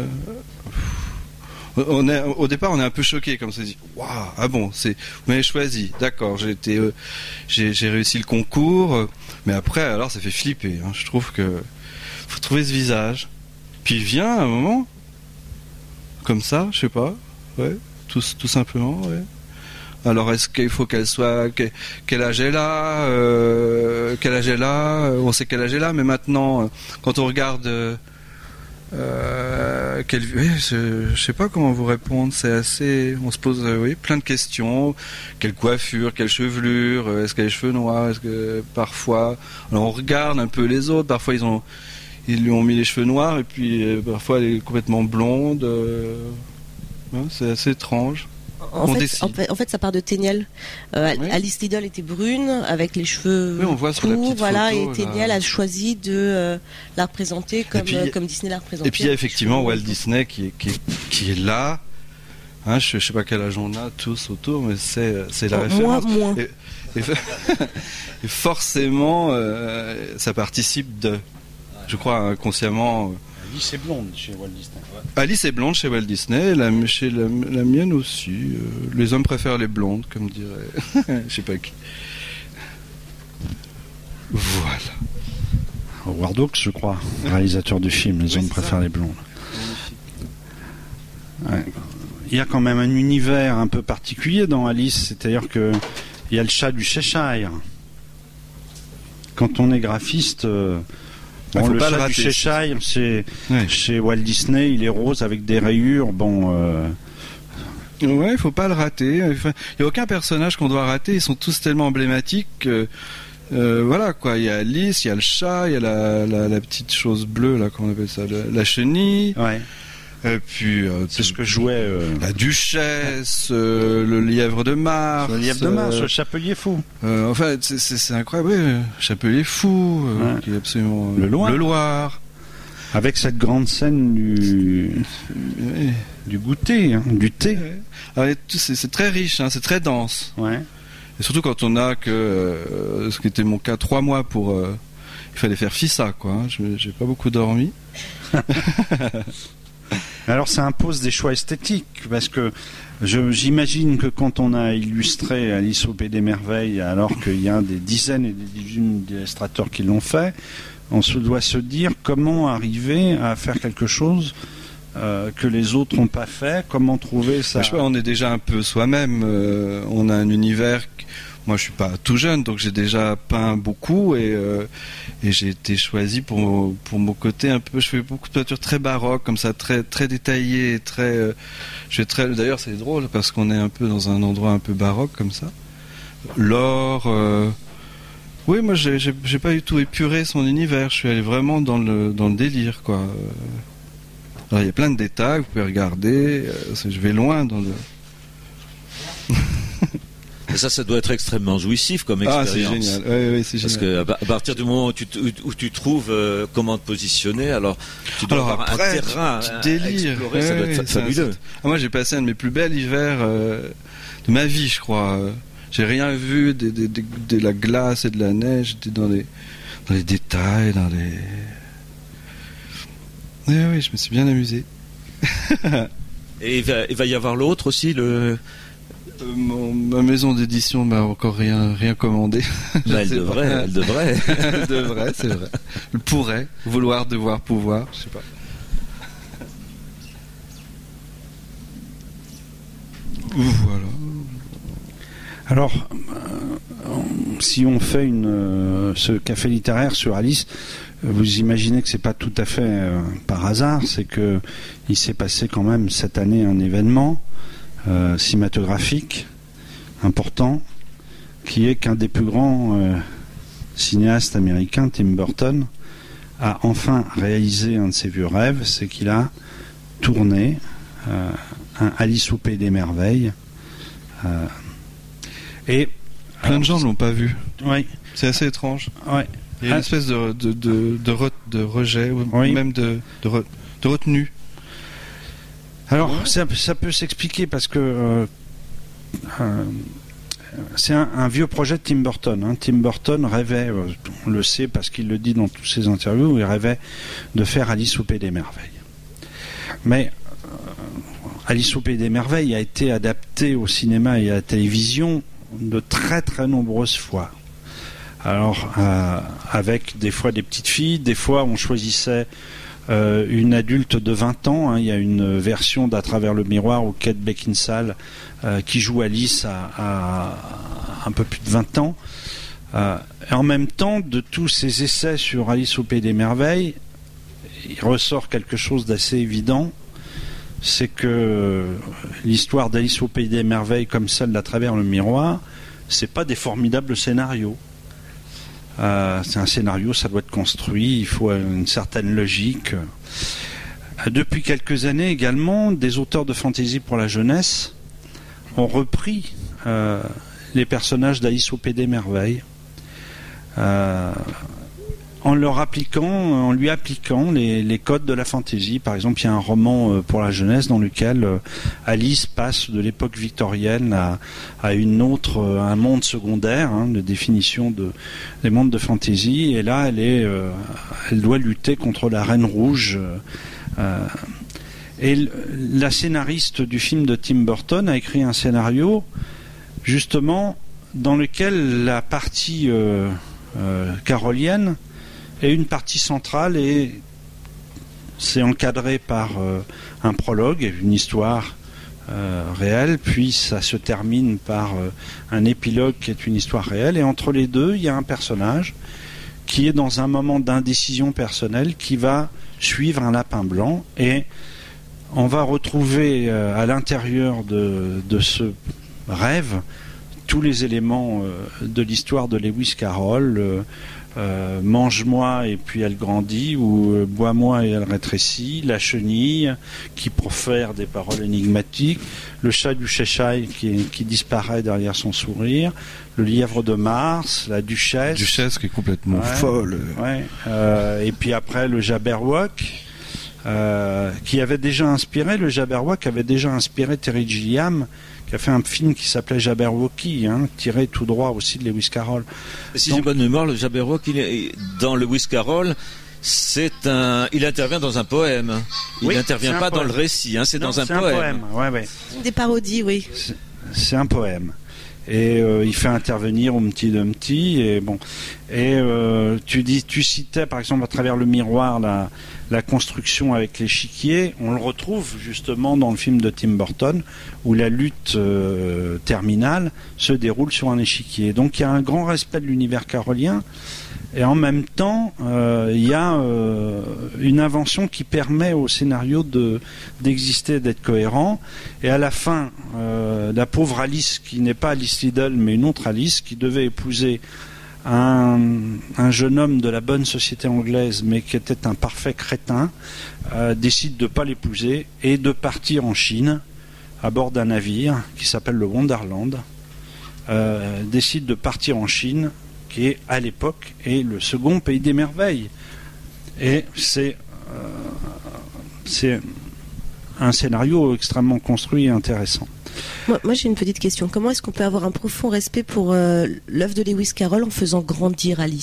Au départ, on est un peu choqué, comme ça, dit, waouh, ah bon, vous m'avez choisi, d'accord, j'ai réussi le concours, mais après, alors, ça fait flipper. Hein. Je trouve que faut trouver ce visage. Puis il vient un moment, comme ça, je sais pas, ouais, tout simplement, ouais. Alors, est-ce qu'il faut qu'elle soit, quel âge elle a, on sait quel âge elle a, mais maintenant, quand on regarde. Je sais pas comment vous répondre, c'est assez. On se pose plein de questions. Quelle coiffure, quelle chevelure, est-ce qu'elle a les cheveux noirs, est-ce que parfois. Alors on regarde un peu les autres, parfois ils lui ont mis les cheveux noirs et puis parfois elle est complètement blonde. C'est assez étrange. En fait, ça part de Téniel. Oui. Alice Liddell était brune, avec les cheveux on voit sur courts, la petite photo, et Téniel a choisi de la représenter comme Disney l'a représentée. Et puis il y a effectivement Walt Disney qui est là, Hein, je sais pas quel âge on a tous autour, mais c'est la Moi, référence. moins. Et et forcément, ça participe de, je crois inconsciemment. Alice est blonde chez Walt Disney. Alice est blonde chez Walt Disney, chez la mienne aussi. Les hommes préfèrent les blondes, comme dirait. Je sais pas qui. Voilà. Howard Hawks, je crois, réalisateur du film. Les hommes c'est préfèrent ça. les blondes. Ouais. Il y a quand même un univers un peu particulier dans Alice, c'est-à-dire que il y a le chat du Cheshire. Quand on est graphiste, faut le pas le chat rater, du Cheshire, c'est Ouais. chez Walt Disney, il est rose avec des rayures. Ouais, il faut pas le rater. Il y a aucun personnage qu'on doit rater. Ils sont tous tellement emblématiques. Voilà quoi. Il y a Alice, il y a le chat, il y a la petite chose bleue là, comment on appelle ça, la chenille. Ouais, Et puis c'est ce que jouait la duchesse, le lièvre de Mars. le lièvre de Mars, le chapelier fou. Enfin, c'est incroyable. Ouais, Chapelier fou, Ouais. qui est absolument Le Loir. Avec cette grande scène du goûter, hein, du thé. Alors, c'est très riche, hein, c'est très dense. Ouais. Et surtout quand on a que, ce qui était mon cas, 3 mois pour... il fallait faire FISA, quoi. Hein. J'ai pas beaucoup dormi. Alors ça impose des choix esthétiques, parce que j'imagine que quand on a illustré Alice au Pays des Merveilles, alors qu'il y a des dizaines et des dizaines d'illustrateurs qui l'ont fait, on doit se dire comment arriver à faire quelque chose que les autres n'ont pas fait, comment trouver ça. Je sais pas, on est déjà un peu soi-même. On a un univers... Moi, je suis pas tout jeune, donc j'ai déjà peint beaucoup et j'ai été choisi pour mon côté un peu. Je fais beaucoup de peintures très baroques, comme ça, très très détaillées, très. D'ailleurs, c'est drôle parce qu'on est un peu dans un endroit un peu baroque comme ça. L'or. Oui, moi, j'ai pas du tout épuré son univers. Je suis allé vraiment dans le délire, quoi. Alors, il y a plein de détails, vous pouvez regarder. Je vais loin dans le. Et ça doit être extrêmement jouissif comme expérience. Ah, c'est génial. Ouais, c'est Parce génial. que à partir du moment où tu trouves comment te positionner, alors tu dois avoir après, un terrain tu à délires. explorer, ça doit être fabuleux. Moi, j'ai passé un de mes plus bels hivers de ma vie, je crois. J'ai rien vu de la glace et de la neige. J'étais dans les détails, dans les. Oui, je me suis bien amusé. Et il va y avoir l'autre aussi, Ma maison d'édition m'a encore rien commandé. Elle devrait. Elle devrait, c'est vrai. Elle pourrait. Vouloir, devoir, pouvoir. Je sais pas. Voilà. Alors, si on fait ce café littéraire sur Alice, vous imaginez que c'est pas tout à fait par hasard, c'est que il s'est passé quand même cette année un événement cinématographique important, qui est qu'un des plus grands cinéastes américains, Tim Burton, a enfin réalisé un de ses vieux rêves, c'est qu'il a tourné un Alice au Pays des Merveilles. Et plein de gens ne l'ont pas vu. Oui. C'est assez étrange. Ouais. Il y a une espèce de rejet, ou oui. même de retenue. Alors, ça peut s'expliquer parce que c'est un vieux projet de Tim Burton. Hein. Tim Burton rêvait, on le sait parce qu'il le dit dans toutes ses interviews, il rêvait de faire Alice au Pays des Merveilles. Mais Alice au Pays des Merveilles a été adaptée au cinéma et à la télévision de très très nombreuses fois. Alors, avec des fois des petites filles, des fois on choisissait une adulte de 20 ans. Hein. Il y a une version d'À travers le miroir où Kate Beckinsale qui joue Alice à un peu plus de 20 ans. Et en même temps, de tous ces essais sur Alice au Pays des Merveilles, il ressort quelque chose d'assez évident. C'est que l'histoire d'Alice au Pays des Merveilles, comme celle d'À travers le miroir, c'est pas des formidables scénarios. C'est un scénario, ça doit être construit, il faut une certaine logique. Depuis quelques années également, des auteurs de fantasy pour la jeunesse ont repris les personnages d'Alice au Pays des Merveilles. en lui appliquant les codes de la fantaisie. Par exemple, il y a un roman pour la jeunesse dans lequel Alice passe de l'époque victorienne à un monde secondaire, de définition des mondes de fantaisie. Et là, elle doit lutter contre la Reine Rouge. Et la scénariste du film de Tim Burton a écrit un scénario justement dans lequel la partie carolienne est une partie centrale et c'est encadré par un prologue, une histoire réelle, puis ça se termine par un épilogue qui est une histoire réelle, et entre les deux il y a un personnage qui est dans un moment d'indécision personnelle qui va suivre un lapin blanc, et on va retrouver à l'intérieur de ce rêve tous les éléments de l'histoire de Lewis Carroll, mange-moi et puis elle grandit, ou bois-moi et elle rétrécit, la chenille qui profère des paroles énigmatiques, le chat du Cheshire qui disparaît derrière son sourire, le lièvre de Mars, la duchesse qui est complètement folle. Et puis après le Jabberwock, qui avait déjà inspiré, Terry Gilliam, qui a fait un film qui s'appelait Jabberwocky, tiré tout droit aussi de Lewis Carroll. Si j'ai bonne mémoire, le Jabberwock, dans Lewis Carroll, il intervient dans un poème. Il n'intervient pas dans le récit, c'est dans un poème. Des parodies, oui. C'est un poème. Et il fait intervenir Humpty Dumpty, et bon. Et tu citais par exemple à travers le miroir la construction avec l'échiquier. On le retrouve justement dans le film de Tim Burton où la lutte terminale se déroule sur un échiquier. Donc il y a un grand respect de l'univers carolien, et en même temps il y a une invention qui permet au scénario d'exister, d'être cohérent. Et à la fin, la pauvre Alice, qui n'est pas Alice Liddell mais une autre Alice, qui devait épouser un jeune homme de la bonne société anglaise mais qui était un parfait crétin, décide de ne pas l'épouser et de partir en Chine à bord d'un navire qui s'appelle le Wonderland. Décide de partir en Chine, qui est à l'époque est le second pays des merveilles, et c'est un scénario extrêmement construit et intéressant. Moi j'ai une petite question. Comment est-ce qu'on peut avoir un profond respect pour l'œuvre de Lewis Carroll en faisant grandir Alice ?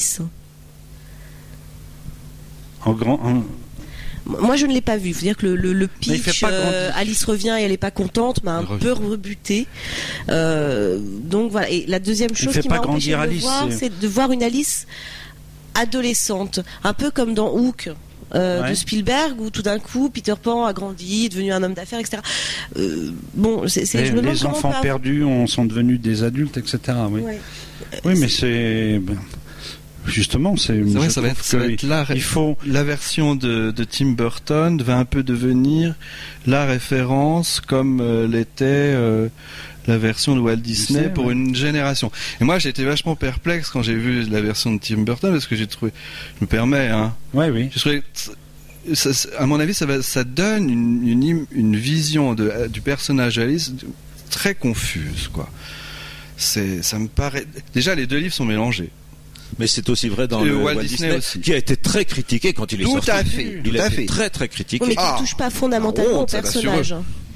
Moi je ne l'ai pas vu. Il faut dire que le pitch, Alice revient et elle n'est pas contente, m'a un peu rebutée. Donc voilà. Et la deuxième chose qui m'a empêché de voir, c'est de voir une Alice adolescente, un peu comme dans Hook. De Spielberg, où tout d'un coup Peter Pan a grandi, est devenu un homme d'affaires, etc. Les enfants perdus sont devenus des adultes, etc. Oui, mais c'est justement ça va être la version de Tim Burton va un peu devenir la référence comme l'était la version de Walt Disney pour une génération. Et moi, j'ai été vachement perplexe quand j'ai vu la version de Tim Burton, parce que j'ai trouvé, je me permets, j'ai trouvé, à mon avis, ça donne une vision du personnage Alice très confuse, quoi. Ça me paraît. Déjà, les deux livres sont mélangés. Mais c'est aussi vrai dans le Walt Disney aussi, qui a été très critiqué quand il est sorti. Tout à fait. Il a été très très critiqué. Mais qui ne touche pas fondamentalement au personnage.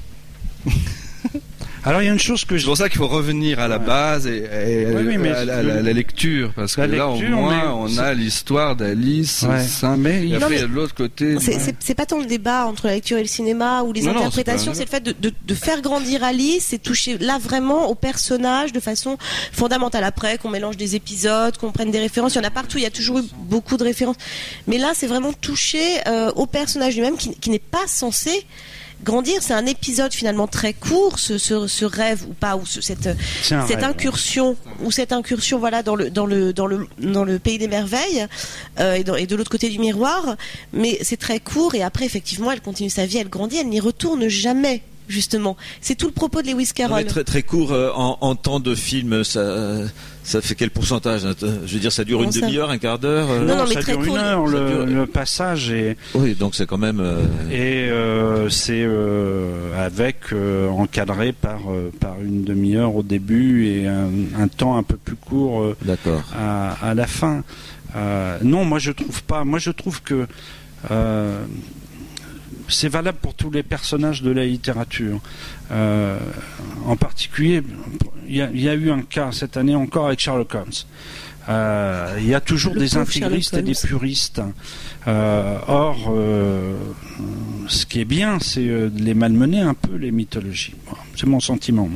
Alors il y a une chose que c'est pour ça qu'il faut revenir à la base et à la lecture, parce que là au moins on a l'histoire d'Alice. Mais après de l'autre côté, c'est pas tant le débat entre la lecture et le cinéma ou les interprétations, c'est le fait de faire grandir Alice et toucher là vraiment au personnage de façon fondamentale. Après qu'on mélange des épisodes, qu'on prenne des références, il y en a partout, il y a toujours eu beaucoup de références, mais là c'est vraiment toucher au personnage lui-même qui n'est pas censé grandir. C'est un épisode finalement très court, ce rêve ou pas, ou cette incursion voilà dans le pays des merveilles et de l'autre côté du miroir, mais c'est très court, et après effectivement elle continue sa vie, elle grandit, elle n'y retourne jamais. Justement, c'est tout le propos de Lewis Carroll. Très très court en temps de film, ça fait quel pourcentage? Je veux dire, ça dure une demi-heure, un quart d'heure? Non, mais ça très dure court. Une heure, le passage est. Oui, donc c'est quand même. Et c'est avec encadré par une demi-heure au début et un temps un peu plus court. D'accord. À la fin. Non, moi je trouve pas. Moi je trouve que c'est valable pour tous les personnages de la littérature. En particulier, il y a eu un cas cette année encore avec Sherlock Holmes. Il y a toujours des intégristes et des puristes. Or, ce qui est bien, c'est de les malmener un peu, les mythologies. Bon, c'est mon sentiment.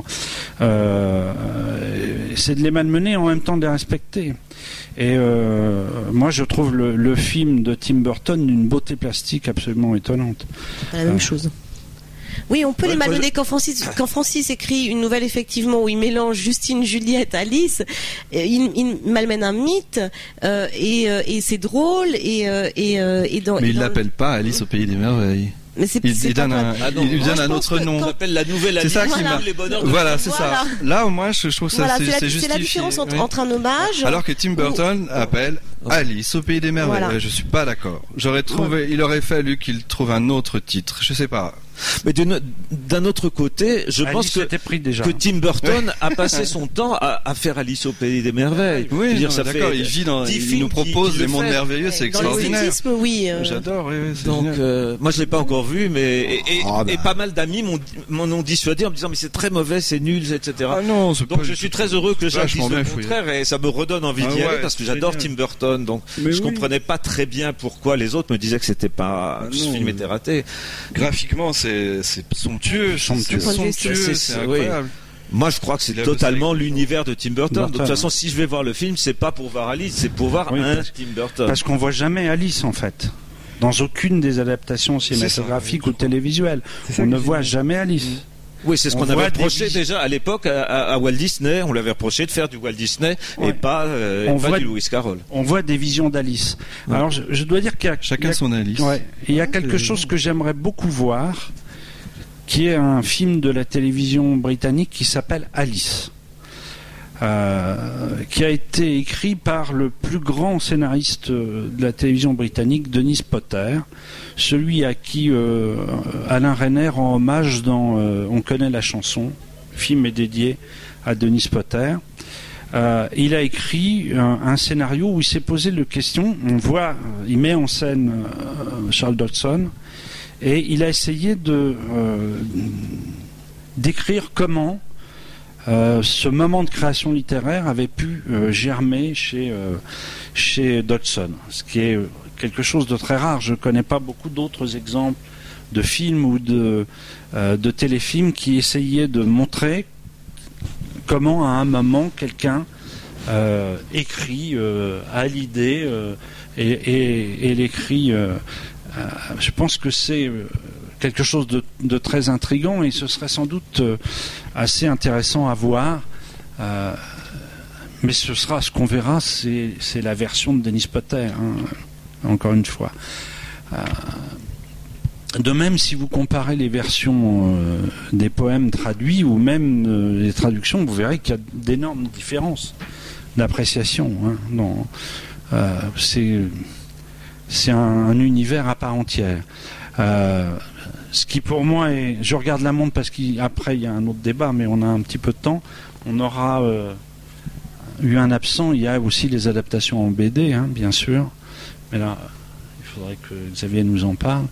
C'est de les malmener et en même temps de les respecter. Et moi, je trouve le film de Tim Burton d'une beauté plastique absolument étonnante. La même chose. Oui, on peut les malmener quand Francis écrit une nouvelle effectivement où il mélange Justine, Juliette, Alice. Il malmène un mythe et c'est drôle Mais il l'appelle pas Alice au pays des merveilles. Mais il donne un autre nom. On appelle la nouvelle Alice. C'est ça qui m'a. Voilà, c'est ça. Là, moi, je trouve ça c'est justifié. C'est la différence entre un hommage. Alors que Tim Burton appelle Alice au pays des merveilles. Voilà. Je suis pas d'accord. Il aurait fallu qu'il trouve un autre titre. Je sais pas. Mais d'un autre côté, je pense que Tim Burton a passé son temps à faire Alice au pays des merveilles. Oui, d'accord. Il nous propose des mondes merveilleux, c'est extraordinaire. Oui. J'adore. Oui, donc, moi, je l'ai pas encore vu, mais et pas mal d'amis m'en ont dissuadé en me disant mais c'est très mauvais, c'est nul, etc. Ah non, donc je suis très heureux que Jacques dise le contraire et ça me redonne envie d'y aller parce que j'adore Tim Burton. Donc, je comprenais pas très bien pourquoi les autres me disaient que c'était pas ce film était raté. Graphiquement, c'est somptueux, c'est incroyable. Moi, je crois que c'est totalement l'univers de Tim Burton. De toute façon, si je vais voir le film, c'est pas pour voir Alice, c'est pour voir Tim Burton. Parce qu'on voit jamais Alice, en fait. Dans aucune des adaptations cinématographiques ou télévisuelles. On ne voit jamais Alice. Oui, c'est ce qu'on avait reproché déjà à l'époque à Walt Disney. On l'avait reproché de faire du Walt Disney et pas du Lewis Carroll. On voit des visions d'Alice. Ouais. Alors, je dois dire qu'il y a chacun son Alice. Ouais, il y a quelque chose que j'aimerais beaucoup voir, qui est un film de la télévision britannique qui s'appelle Alice, qui a été écrit par le plus grand scénariste de la télévision britannique, Dennis Potter, celui à qui Alain Resnais rend hommage dans On connaît la chanson. Le film est dédié à Dennis Potter. Il a écrit un scénario où il s'est posé la question. Il met en scène Charles Dodson et il a essayé d'écrire comment ce moment de création littéraire avait pu germer chez Dodson, ce qui est quelque chose de très rare. Je ne connais pas beaucoup d'autres exemples de films ou de téléfilms qui essayaient de montrer comment à un moment quelqu'un écrit, a l'idée et l'écrit. Je pense que c'est quelque chose de très intriguant et ce serait sans doute assez intéressant à voir. Mais ce qu'on verra, c'est la version de Dennis Potter, encore une fois. De même, si vous comparez les versions des poèmes traduits ou même les traductions, vous verrez qu'il y a d'énormes différences d'appréciation. C'est un univers à part entière. Ce qui pour moi est... Je regarde la montre parce qu'après il y a un autre débat, mais on a un petit peu de temps. On aura eu un absent. Il y a aussi les adaptations en BD, bien sûr. Mais là, il faudrait que Xavier nous en parle.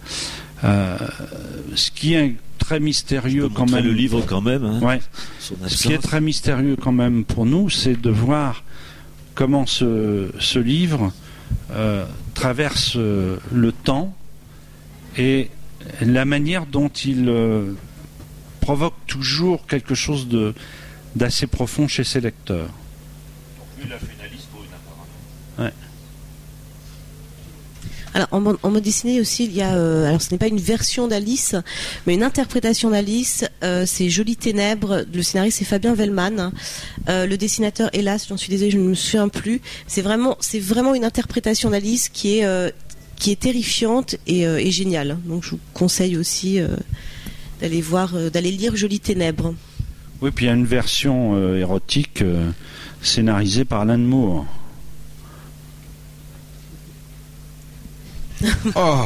Ce qui est très mystérieux quand même. Le livre quand même. Ouais. Ce qui est très mystérieux quand même pour nous, c'est de voir comment ce livre traverse le temps et la manière dont il provoque toujours quelque chose d'assez profond chez ses lecteurs. Lui, il a fait une Alice pour une apparemment. Ouais. Alors, en bande dessinée aussi, il y a, alors ce n'est pas une version d'Alice, mais une interprétation d'Alice. C'est Jolies Ténèbres. Le scénariste c'est Fabien Vellman. Le dessinateur, hélas, j'en suis désolée, je ne me souviens plus. C'est vraiment une interprétation d'Alice qui est terrifiante et géniale. Donc, je vous conseille aussi d'aller lire Jolies Ténèbres. Oui, puis il y a une version érotique scénarisée par Alan Moore. Oh.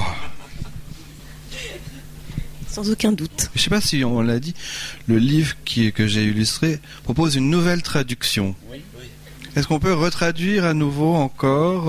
Sans aucun doute. Je ne sais pas si on l'a dit, le livre que j'ai illustré propose une nouvelle traduction. Oui. Est-ce qu'on peut retraduire à nouveau encore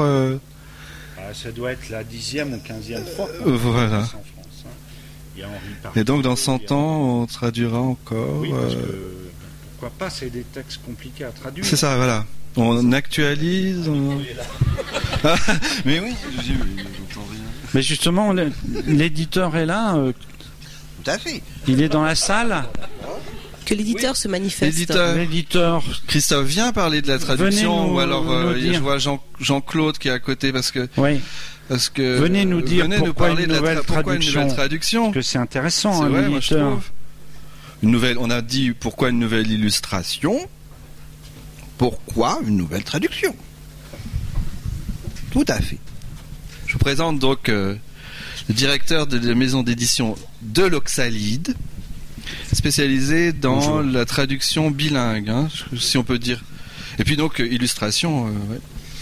Ça doit être la 10e ou 15e fois. Voilà. En France, hein. Il y a Henri Pardieu, Et donc dans 100 ans, on traduira encore. Oui, parce que pourquoi pas, c'est des textes compliqués à traduire. C'est ça, voilà. On actualise. Ah, mais oui, j'entends rien. Mais justement, l'éditeur est là. Tout à fait. Il est dans la salle. Que l'éditeur se manifeste. L'éditeur. Christophe, viens parler de la traduction, Venez ou alors nous dire. je vois Jean-Claude qui est à côté parce que Venez nous dire pourquoi parler une nouvelle pourquoi une nouvelle traduction. Parce que c'est intéressant, C'est vrai, moi, je l'éditeur. trouve. Une nouvelle. On a dit pourquoi une nouvelle illustration. Pourquoi une nouvelle traduction. Tout à fait. Je vous présente donc le directeur de la maison d'édition de l'Oxalide, spécialisé dans Bonjour. la traduction bilingue, hein, si on peut dire. Et puis donc illustration. Ouais.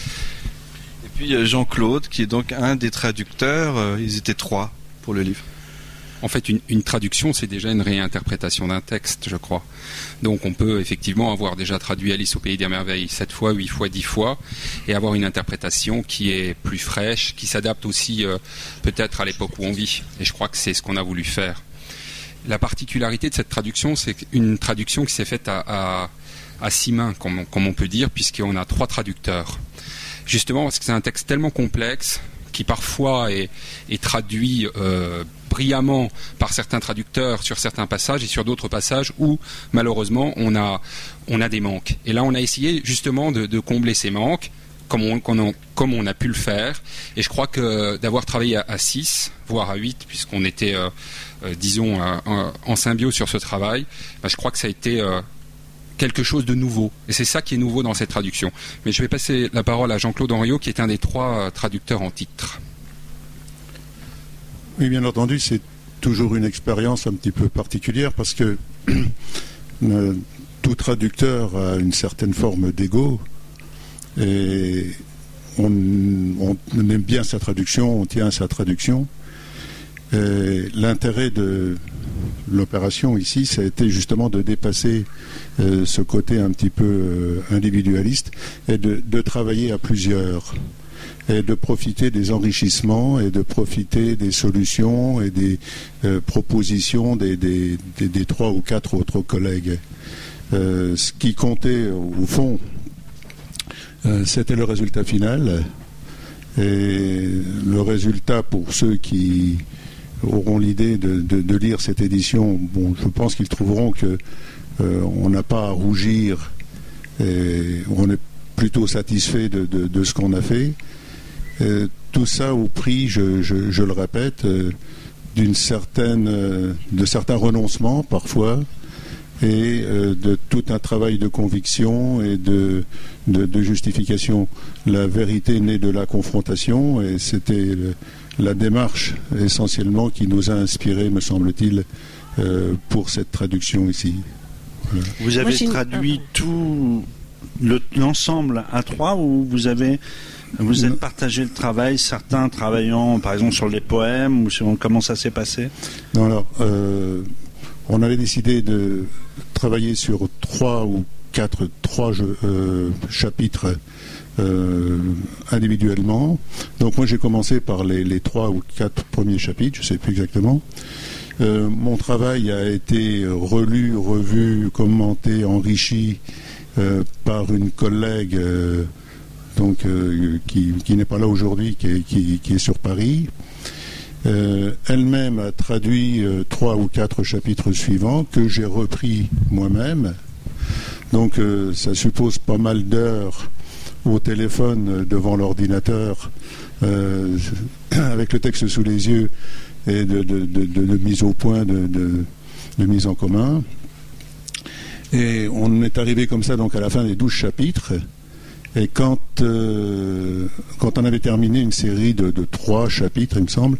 Et puis Jean-Claude, qui est donc un des traducteurs. Ils étaient 3 pour le livre. En fait, une traduction, c'est déjà une réinterprétation d'un texte, je crois. Donc on peut effectivement avoir déjà traduit Alice au Pays des Merveilles 7 fois, 8 fois, 10 fois, et avoir une interprétation qui est plus fraîche, qui s'adapte aussi peut-être à l'époque où on vit. Et je crois que c'est ce qu'on a voulu faire. La particularité de cette traduction, c'est une traduction qui s'est faite à 6 mains, comme on peut dire, puisqu'on a 3 traducteurs. Justement parce que c'est un texte tellement complexe, qui parfois est traduit brillamment par certains traducteurs sur certains passages et sur d'autres passages où malheureusement on a des manques. Et là on a essayé justement de combler ces manques comme on a pu le faire. Et je crois que d'avoir travaillé à 6, voire à 8, puisqu'on était disons en symbiose sur ce travail, je crois que ça a été quelque chose de nouveau. Et c'est ça qui est nouveau dans cette traduction. Mais je vais passer la parole à Jean-Claude Henriot, qui est un des 3 traducteurs en titre. Oui, bien entendu, c'est toujours une expérience un petit peu particulière parce que tout traducteur a une certaine forme d'ego et on aime bien sa traduction, on tient à sa traduction. Et l'intérêt de l'opération ici, ça a été justement de dépasser ce côté un petit peu individualiste et de travailler à plusieurs et de profiter des enrichissements et de profiter des solutions et des propositions des 3 ou 4 autres collègues. Ce qui comptait au fond, c'était le résultat final. Et le résultat, pour ceux qui auront l'idée de lire cette édition, bon, je pense qu'ils trouveront que on n'a pas à rougir et on est plutôt satisfait de ce qu'on a fait. Tout ça au prix, je le répète, de certains renoncements parfois et de tout un travail de conviction et de justification. La vérité naît de la confrontation et c'était la démarche essentiellement qui nous a inspirés, me semble-t-il, pour cette traduction ici. Voilà. Vous avez traduit tout l'ensemble à 3 ou vous êtes partagé le travail, certains travaillant par exemple sur les poèmes, ou comment ça s'est passé? Non, alors, on avait décidé de travailler sur 3 ou 4 chapitres individuellement. Donc moi j'ai commencé par les 3 ou 4 premiers chapitres, je ne sais plus exactement. Mon travail a été relu, revu, commenté, enrichi par une collègue qui n'est pas là aujourd'hui, qui est sur Paris. Elle-même a traduit 3 ou 4 chapitres suivants que j'ai repris moi-même. Donc ça suppose pas mal d'heures au téléphone devant l'ordinateur avec le texte sous les yeux et de mise au point, de mise en commun. Et on est arrivé comme ça donc à la fin des 12 chapitres. Et quand on avait terminé une série de 3 chapitres, il me semble,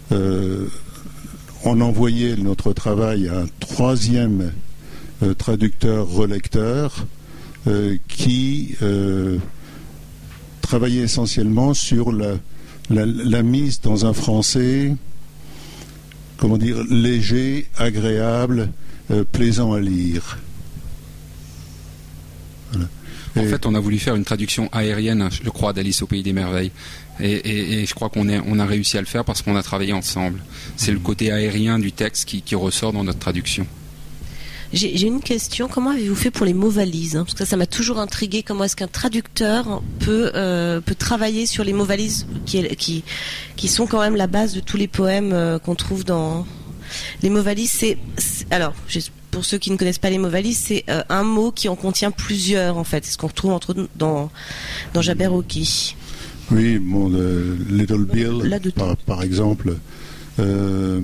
on envoyait notre travail à un 3e traducteur relecteur qui travaillait essentiellement sur la mise dans un français, comment dire, léger, agréable, plaisant à lire. Voilà. En fait, on a voulu faire une traduction aérienne, je crois, d'Alice au Pays des Merveilles. Et je crois qu'on a réussi à le faire parce qu'on a travaillé ensemble. C'est le côté aérien du texte qui ressort dans notre traduction. J'ai une question. Comment avez-vous fait pour les mots valises, hein? Parce que ça m'a toujours intrigué. Comment est-ce qu'un traducteur peut travailler sur les mots valises qui sont quand même la base de tous les poèmes qu'on trouve dans les mots valises. Alors, pour ceux qui ne connaissent pas les mots valises, c'est un mot qui en contient plusieurs en fait. C'est ce qu'on retrouve entre autres dans Jabberwocky. Oui, bon, Little Bill, par exemple. Vous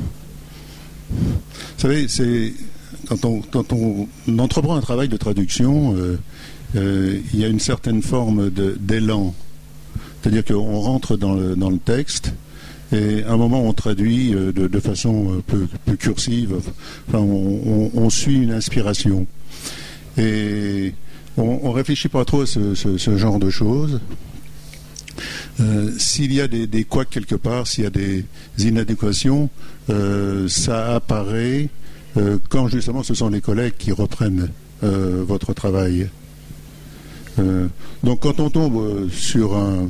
savez, c'est quand on entreprend un travail de traduction, il y a une certaine forme d'élan. C'est-à-dire qu'on rentre dans le texte et à un moment on traduit de façon peu cursive. Enfin, on suit une inspiration. Et on réfléchit pas trop à ce genre de choses. S'il y a des couacs quelque part, s'il y a des inadéquations, ça apparaît quand justement ce sont les collègues qui reprennent votre travail. Donc quand on tombe sur un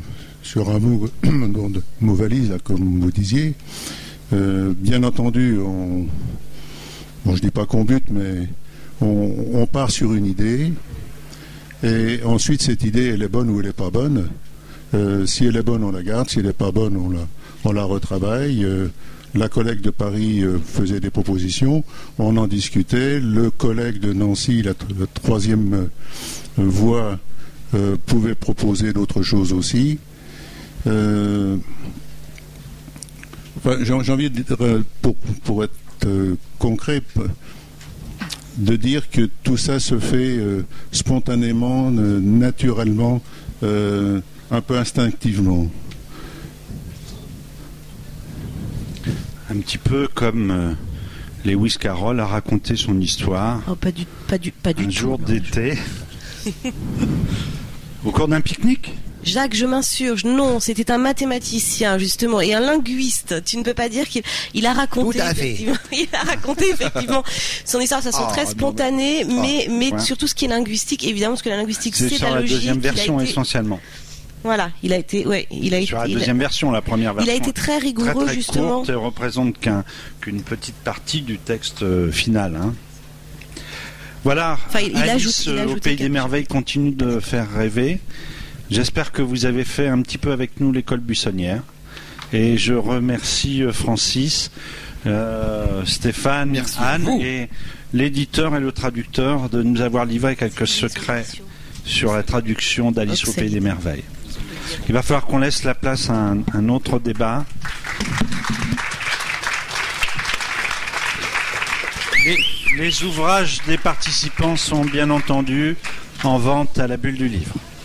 mot valise, là, comme vous disiez, bien entendu, je dis pas qu'on bute, mais on part sur une idée, et ensuite cette idée, elle est bonne ou elle est pas bonne. Si elle est bonne, on la garde. Si elle n'est pas bonne, on la retravaille. La collègue de Paris faisait des propositions. On en discutait. Le collègue de Nancy, la troisième voix, pouvait proposer d'autres choses aussi. J'ai envie de dire, pour être concret, de dire que tout ça se fait spontanément, naturellement, un peu instinctivement. Un petit peu comme Lewis Carroll a raconté son histoire. Oh, pas du un jour d'été, au cours d'un pique-nique. Jacques, je m'insurge. Non, c'était un mathématicien justement et un linguiste. Tu ne peux pas dire qu'il a raconté. Tout à fait. Il a raconté effectivement son histoire de façon très spontanée, mais surtout ce qui est linguistique, évidemment, parce que la linguistique c'est sur la logique. Deuxième version essentiellement. Voilà, il a été sur la deuxième version, la première version. Il a été très rigoureux très justement. Courte, représente qu'une petite partie du texte final. Hein. Voilà. Enfin, il Alice ajoute au Pays des Merveilles continue de faire rêver. J'espère que vous avez fait un petit peu avec nous l'école buissonnière. Et je remercie Francis, Stéphane, merci Anne et l'éditeur et le traducteur de nous avoir livré quelques secrets sur la traduction d'Alice au Pays des Merveilles. Il va falloir qu'on laisse la place à un autre débat. Les ouvrages des participants sont bien entendu en vente à la Bulle du Livre.